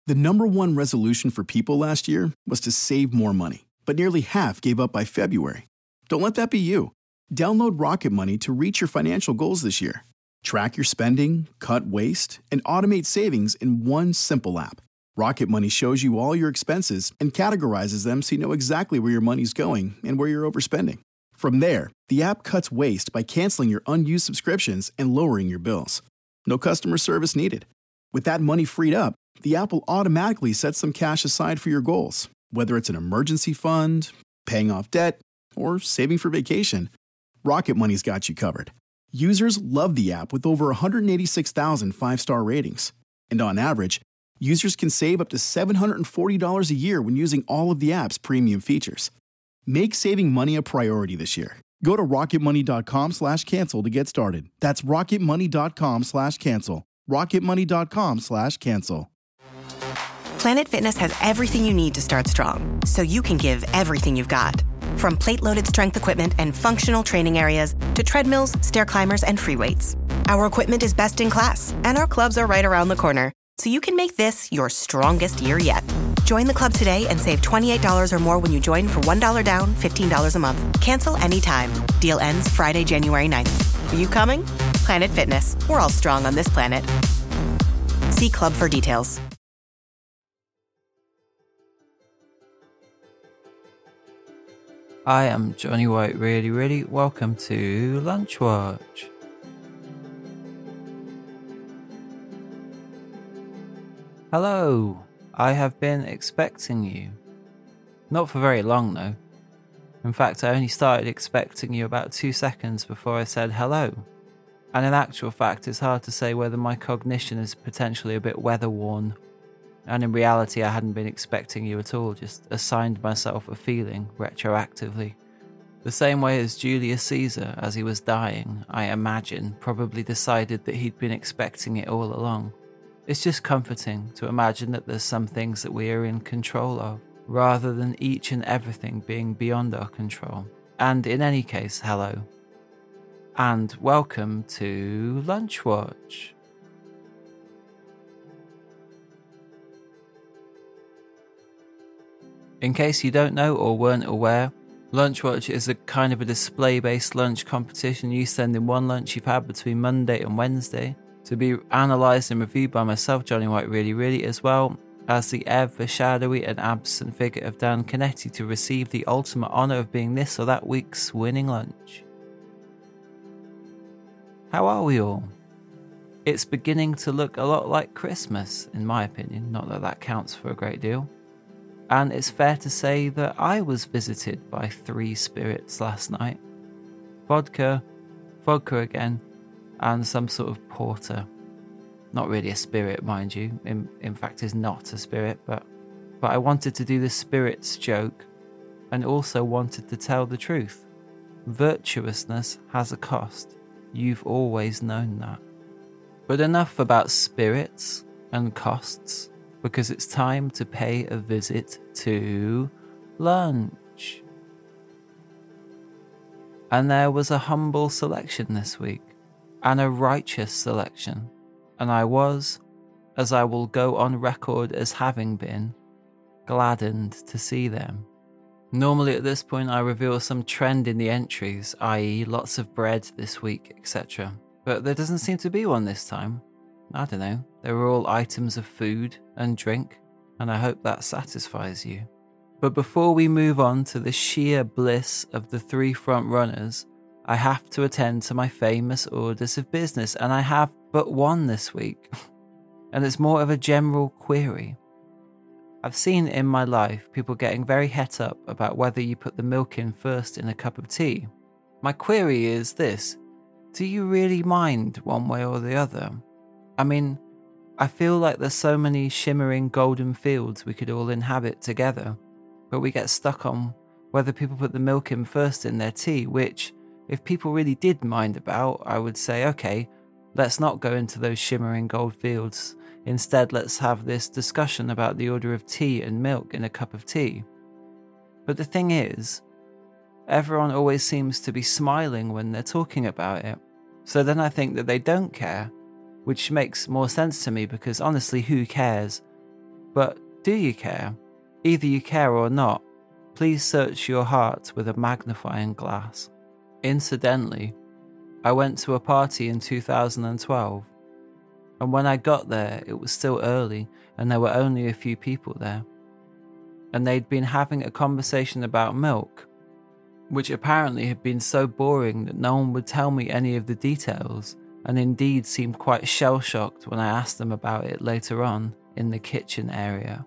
The number one resolution for people last year was to save more money, but nearly half gave up by February. Don't let that be you. Download Rocket Money to reach your financial goals this year. Track your spending, cut waste, and automate savings in one simple app. Rocket Money shows you all your expenses and categorizes them so you know exactly where your money's going and where you're overspending. From there, the app cuts waste by canceling your unused subscriptions and lowering your bills. No customer service needed. With that money freed up, the app will automatically set some cash aside for your goals, whether it's an emergency fund, paying off debt, or saving for vacation. Rocket Money's got you covered. Users love the app with over 186,000 five-star ratings. And on average, users can save up to $740 a year when using all of the app's premium features. Make saving money a priority this year. Go to rocketmoney.com/cancel to get started. That's rocketmoney.com/cancel. rocketmoney.com/cancel. Planet Fitness has everything you need to start strong, so you can give everything you've got. From plate-loaded strength equipment and functional training areas to treadmills, stair climbers, and free weights. Our equipment is best in class, and our clubs are right around the corner, so you can make this your strongest year yet. Join the club today and save $28 or more when you join for $1 down, $15 a month. Cancel anytime. Deal ends Friday, January 9th. Are you coming? Planet Fitness. We're all strong on this planet. See club for details. I am Johnny White, really. Welcome to Lunch Watch. Hello, I have been expecting you. Not for very long though. In fact, I only started expecting you about 2 seconds before I said hello. And in actual fact, it's hard to say whether my cognition is potentially a bit weather-worn. And in reality, I hadn't been expecting you at all, just assigned myself a feeling retroactively. The same way as Julius Caesar, as he was dying, I imagine, probably decided that he'd been expecting it all along. It's just comforting to imagine that there's some things that we are in control of, rather than each and everything being beyond our control. And in any case, hello. And welcome to Lunch Watch. In case you don't know or weren't aware, Lunch Watch is a kind of a display-based lunch competition. You send in one lunch you've had between Monday and Wednesday to be analysed and reviewed by myself, Johnny White, really, as well as the ever shadowy and absent figure of Dan Canetti to receive the ultimate honour of being this or that week's winning lunch. How are we all? It's beginning to look a lot like Christmas, in my opinion, not that that counts for a great deal. And it's fair to say that I was visited by 3 spirits last night. Vodka again, and some sort of porter. Not really a spirit, mind you. In fact, is not a spirit, but I wanted to do the spirits joke and also wanted to tell the truth. Virtuousness has a cost. You've always known that. But enough about spirits and costs, because it's time to pay a visit to lunch. And there was a humble selection this week, and a righteous selection, and I was, as I will go on record as having been, gladdened to see them. Normally at this point I reveal some trend in the entries, i.e. lots of bread this week, etc. But there doesn't seem to be one this time. I don't know, they were all items of food and drink, and I hope that satisfies you. But before we move on to the sheer bliss of the 3 front runners, I have to attend to my famous orders of business, and I have but one this week. And it's more of a general query. I've seen in my life people getting very het up about whether you put the milk in first in a cup of tea. My query is this: do you really mind one way or the other? I mean, I feel like there's so many shimmering golden fields we could all inhabit together, but we get stuck on whether people put the milk in first in their tea, which, if people really did mind about, I would say, okay, let's not go into those shimmering gold fields. Instead, let's have this discussion about the order of tea and milk in a cup of tea. But the thing is, everyone always seems to be smiling when they're talking about it. So then I think that they don't care, which makes more sense to me because honestly, who cares? But do you care? Either you care or not, please search your heart with a magnifying glass. Incidentally, I went to a party in 2012, and when I got there, it was still early and there were only a few people there. And they'd been having a conversation about milk, which apparently had been so boring that no one would tell me any of the details, and indeed seemed quite shell-shocked when I asked them about it later on in the kitchen area.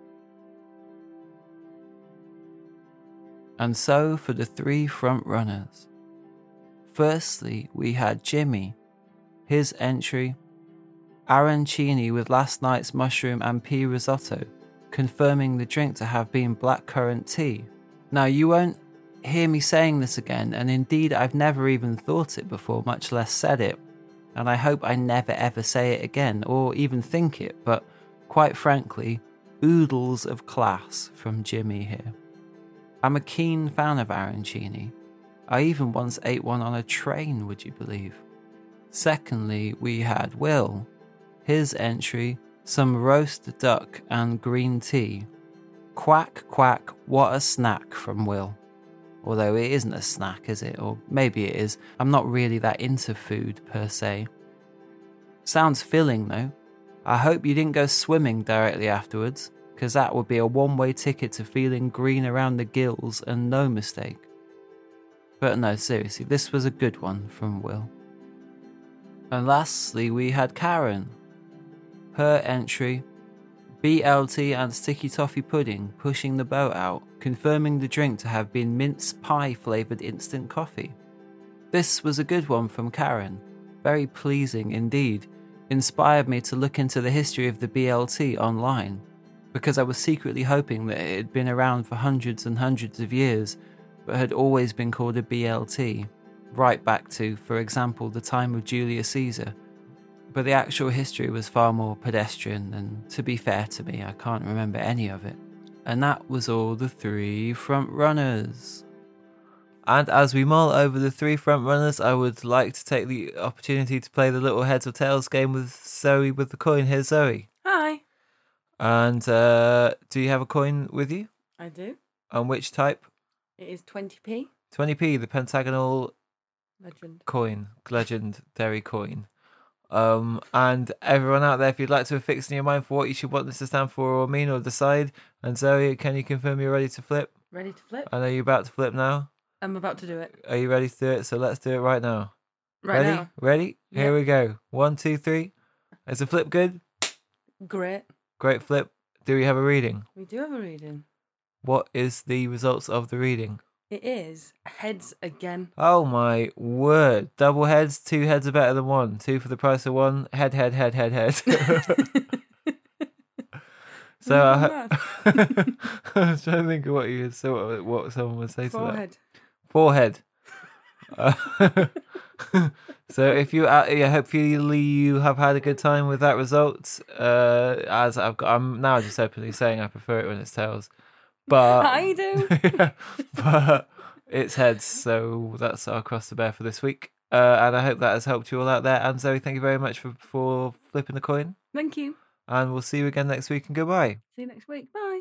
And so for the 3 front runners. Firstly, we had Jimmy. His entry: arancini with last night's mushroom and pea risotto, confirming the drink to have been blackcurrant tea. Now, you won't hear me saying this again, and indeed I've never even thought it before, much less said it, and I hope I never ever say it again, or even think it, but quite frankly, oodles of class from Jimmy here. I'm a keen fan of arancini. I even once ate one on a train, would you believe? Secondly, we had Will. His entry: some roast duck and green tea. Quack, quack, what a snack from Will. Although it isn't a snack, is it? Or maybe it is. I'm not really that into food, per se. Sounds filling, though. I hope you didn't go swimming directly afterwards, because that would be a one-way ticket to feeling green around the gills, and no mistake. But no, seriously, this was a good one from Will. And lastly, we had Karen. Her entry: BLT and sticky toffee pudding, pushing the boat out, confirming the drink to have been mince pie flavoured instant coffee. This was a good one from Karen. Very pleasing indeed. Inspired me to look into the history of the BLT online, because I was secretly hoping that it had been around for hundreds and hundreds of years, but had always been called a BLT, right back to, for example, the time of Julius Caesar. But the actual history was far more pedestrian, and to be fair to me, I can't remember any of it. And that was all the 3 front runners. And as we mull over the 3 front runners, I would like to take the opportunity to play the little heads or tails game with Zoe with the coin. Here's Zoe. Hi. And do you have a coin with you? I do. On which type? It is 20p. 20p, the pentagonal Legend. coin, legendary coin. And everyone out there, if you'd like to affix in your mind for what you should want this to stand for or mean or decide. And Zoe, can you confirm you're ready to flip? Ready to flip? I know you're about to flip now. I'm about to do it. Are you ready to do it? So let's do it right now. Right now. Ready? Yep. Here we go. 1, 2, 3. Is the flip good? Great. Great flip. Do we have a reading? We do have a reading. What is the results of the reading? It is heads again. Oh my word. Double heads, 2 heads are better than 1. 2 for the price of 1. Head. So I was trying to think of what you said, what someone would say to that. Forehead. So if you, hopefully you have had a good time with that result. As I'm now just openly saying I prefer it when it's tails, but I do. but it's heads. So that's our cross to bear for this week. And I hope that has helped you all out there. And Zoe, thank you very much for flipping the coin. Thank you. And we'll see you again next week. And goodbye. See you next week. Bye.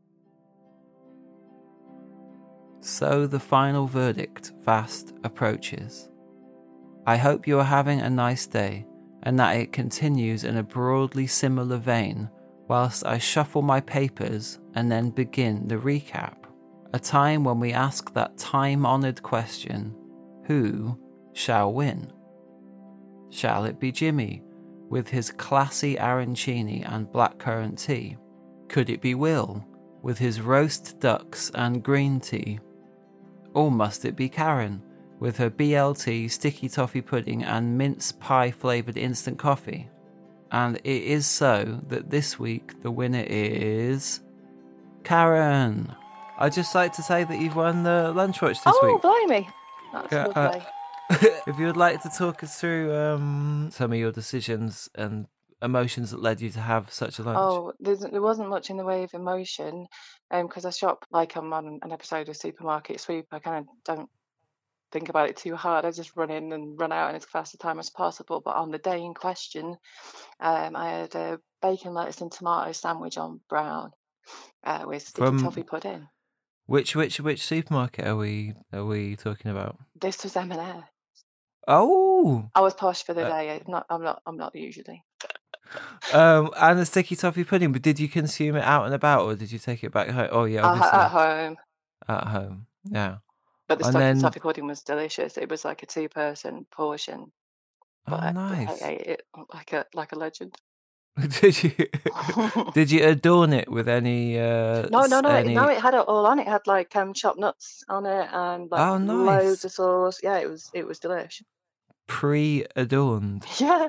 So the final verdict fast approaches. I hope you are having a nice day, and that it continues in a broadly similar vein whilst I shuffle my papers and then begin the recap. A time when we ask that time-honoured question, who shall win? Shall it be Jimmy, with his classy arancini and blackcurrant tea? Could it be Will, with his roast ducks and green tea? Or must it be Karen, with her BLT, sticky toffee pudding and mince pie flavoured instant coffee? And it is so that this week the winner is Karen. I'd just like to say that you've won the lunch watch this week. Oh, blimey. That's lovely. If you would like to talk us through some of your decisions and emotions that led you to have such a lunch. Oh, there wasn't much in the way of emotion because I shop like I'm on an episode of Supermarket Sweep. I kind of don't think about it too hard. I just run in and run out in as fast a time as possible. But on the day in question, I had a bacon, lettuce, and tomato sandwich on brown with sticky From toffee pudding. which supermarket are we talking about? This was M&S. Oh, I was posh for the uh, day. I'm not usually. and the sticky toffee pudding. But did you consume it out and about, or did you take it back home? Oh yeah, obviously At home. at home. Yeah, But the and sticky then toffee pudding was delicious. It was like a 2-person portion, but oh I nice. ate it like a legend. Did you adorn it with any No, it had it all on. It had like chopped nuts on it and like oh loads nice of sauce. Yeah, it was delicious. pre-adorned. Yeah.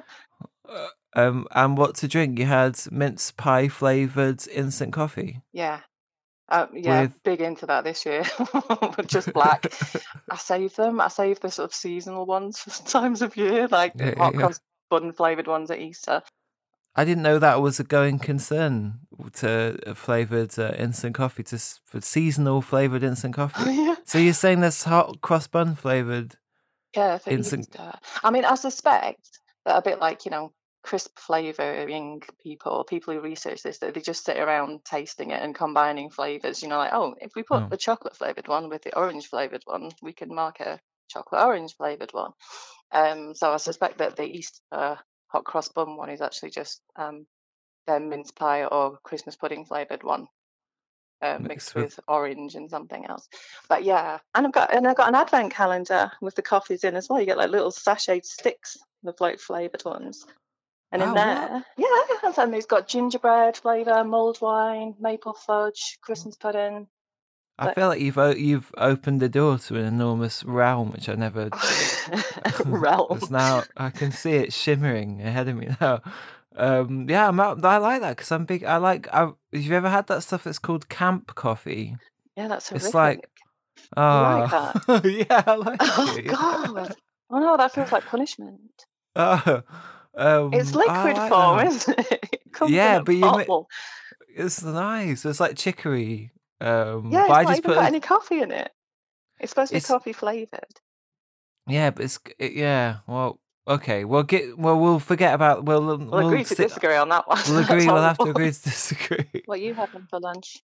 And what to drink? You had mince pie flavored instant coffee Yeah. with Big into that this year. Just black. I saved them. I saved the sort of seasonal ones for times of year, like yeah, hot yeah. cross bun flavoured ones at Easter. I didn't know that was a going concern to flavored instant coffee for seasonal flavored instant coffee. Yeah. So you're saying there's hot cross bun flavored Yeah, for instant? Easter. I mean, I suspect that a bit like, crisp flavouring people who research this, that they just sit around tasting it and combining flavours, like, oh, if we put Oh, the chocolate flavoured one with the orange flavoured one, we can mark a chocolate orange flavoured one. So I suspect that the Easter hot cross bun one is actually just their mince pie or Christmas pudding flavoured one. Mixed mixed with. with orange and something else. But yeah, and I've got an advent calendar with the coffees in as well. You get like little sachet sticks, the flavoured ones. And in Oh, there, and it's got gingerbread flavour, mulled wine, maple fudge, Christmas pudding. I feel like you've opened the door to an enormous realm which I never. Realm. It's now I can see it shimmering ahead of me now. Yeah, I like that because I'm big. Have you ever had that stuff that's called camp coffee? Yeah, that's horrific. It's like, You like that? yeah, I like Oh it. God! Oh no, that feels like punishment. Oh, It's I liquid like form, that. isn't it? It comes Yeah, in a but bottle. it's nice. It's like chicory. Yeah, But it's I not just even put got any coffee in it. It's supposed to be it's coffee flavoured. yeah, but yeah. Well, okay. We'll forget about. We'll agree to disagree on that one. We'll That's agree. We'll have to horrible. agree to disagree. What are you having for lunch?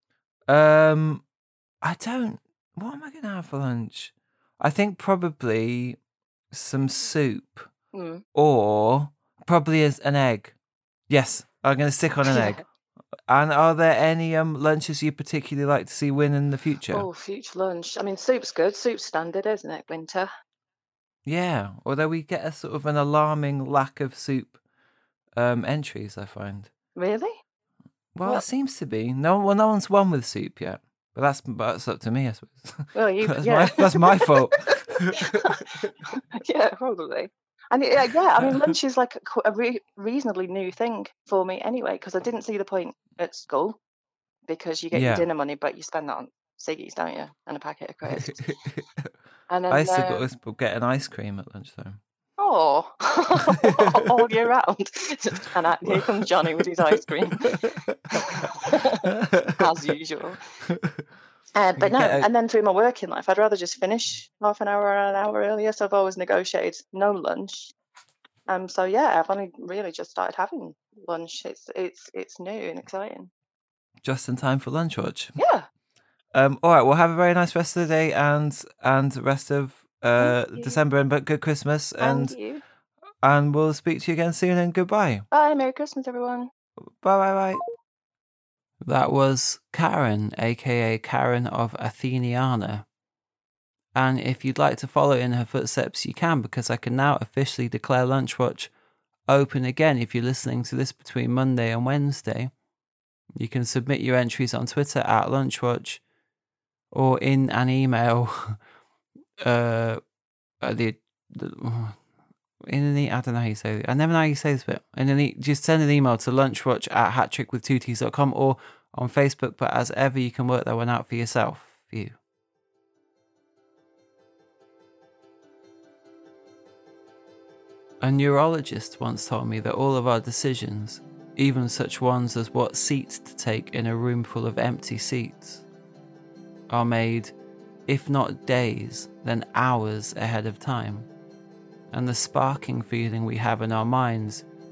I don't. What am I going to have for lunch? I think probably some soup Mm. or probably an egg. Yes, I'm going to stick on an egg. And are there any lunches you particularly like to see win in the future? Oh, future lunch. I mean, soup's good. Soup's standard, isn't it? Winter. Yeah, although we get a sort of an alarming lack of soup entries, I find. Really? Well, Well, it seems to be. No one's won with soup yet. But that's up to me, I suppose. well, you, That's yeah. that's my fault. Yeah, probably. And I mean, lunch is like a reasonably new thing for me anyway, because I didn't see the point at school, because you get your Yeah. dinner money, but you spend that on ciggies, don't you? And a packet of crisps. And I then, used to get an ice cream at lunchtime. oh, all year round. And here comes Johnny with his ice cream, as usual. But You no, get a- and then through my working life, I'd rather just finish half an hour or an hour earlier. So I've always negotiated no lunch. So yeah, I've only really just started having lunch. It's new and exciting. just in time for lunch watch. Yeah. All right. Well, have a very nice rest of the day and the rest of Thank you. December, and but good Christmas, And you. and we'll speak to you again soon. And goodbye. Bye. Merry Christmas, everyone. Bye. That was Karen, aka Karen of Atheniana. And if you'd like to follow in her footsteps, you can, because I can now officially declare Lunchwatch open again. If you're listening to this between Monday and Wednesday, you can submit your entries on Twitter at Lunchwatch or in an email. I don't know how you say it. I never know how you say this bit. Just send an email to lunchwatch@hattrickwith2ts.com or on Facebook. But as ever, you can work that one out for yourself. A neurologist once told me that all of our decisions, even such ones as what seat to take in a room full of empty seats, are made, if not days, then hours ahead of time. And the sparking feeling we have in our minds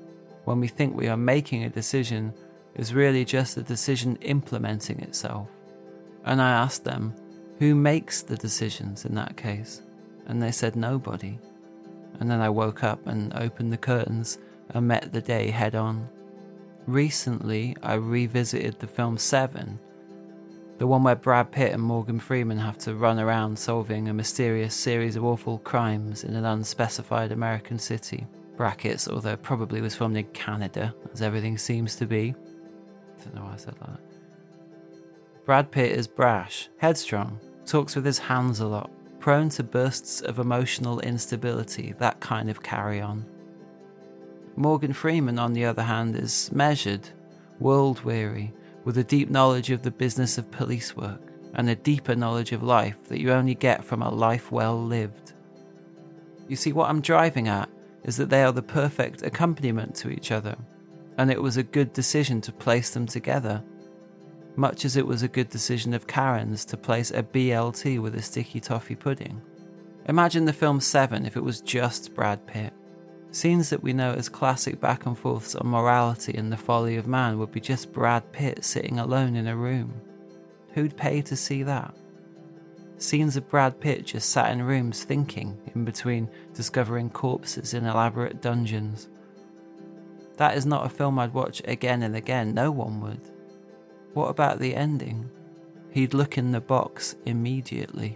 when we think we are making a decision is really just a decision implementing itself. And I asked them, who makes the decisions in that case? And they said nobody. And then I woke up and opened the curtains and met the day head on. Recently, I revisited the film Seven, the one where Brad Pitt and Morgan Freeman have to run around solving a mysterious series of awful crimes in an unspecified American city. Brackets, although it probably was filmed in Canada, as everything seems to be. I don't know why I said that. Brad Pitt is brash, headstrong, talks with his hands a lot, prone to bursts of emotional instability, that kind of carry-on. Morgan Freeman, on the other hand, is measured, world-weary, with a deep knowledge of the business of police work, and a deeper knowledge of life that you only get from a life well lived. You see, what I'm driving at is that they are the perfect accompaniment to each other, and it was a good decision to place them together, much as it was a good decision of Karen's to place a BLT with a sticky toffee pudding. Imagine the film Seven if it was just Brad Pitt. Scenes that we know as classic back and forths on morality and the folly of man would be just Brad Pitt sitting alone in a room. Who'd pay to see that? Scenes of Brad Pitt just sat in rooms thinking, in between discovering corpses in elaborate dungeons. That is not a film I'd watch again and again, no one would. What about the ending? He'd look in the box immediately.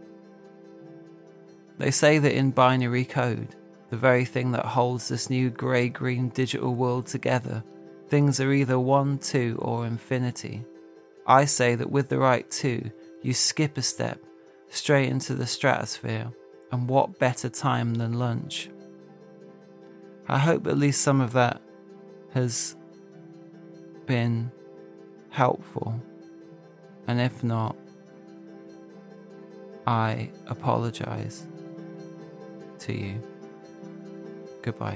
They say that in binary code, the very thing that holds this new grey-green digital world together, things are either 1, 2, or infinity. I say that with the right 2, you skip a step, straight into the stratosphere, and what better time than lunch? I hope at least some of that has been helpful, and if not, I apologise to you. Goodbye.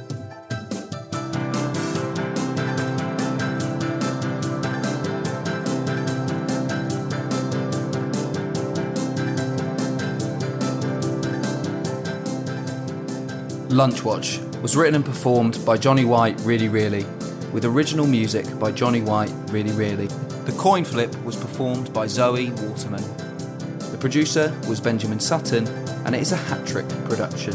Lunchwatch was written and performed by Johnny White Really Really, with original music by Johnny White Really Really. The coin flip was performed by Zoe Waterman. The producer was Benjamin Sutton, and it is a hat-trick production.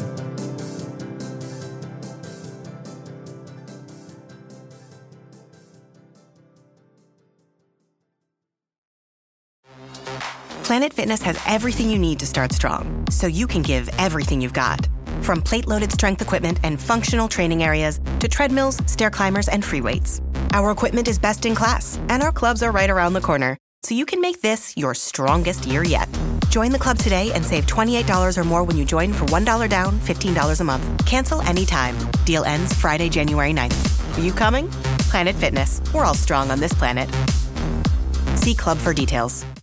Planet Fitness has everything you need to start strong, so you can give everything you've got. From plate-loaded strength equipment and functional training areas to treadmills, stair climbers, and free weights. Our equipment is best in class, and our clubs are right around the corner, so you can make this your strongest year yet. Join the club today and save $28 or more when you join for $1 down, $15 a month. Cancel anytime. Deal ends Friday, January 9th. Are you coming? Planet Fitness. We're all strong on this planet. See club for details.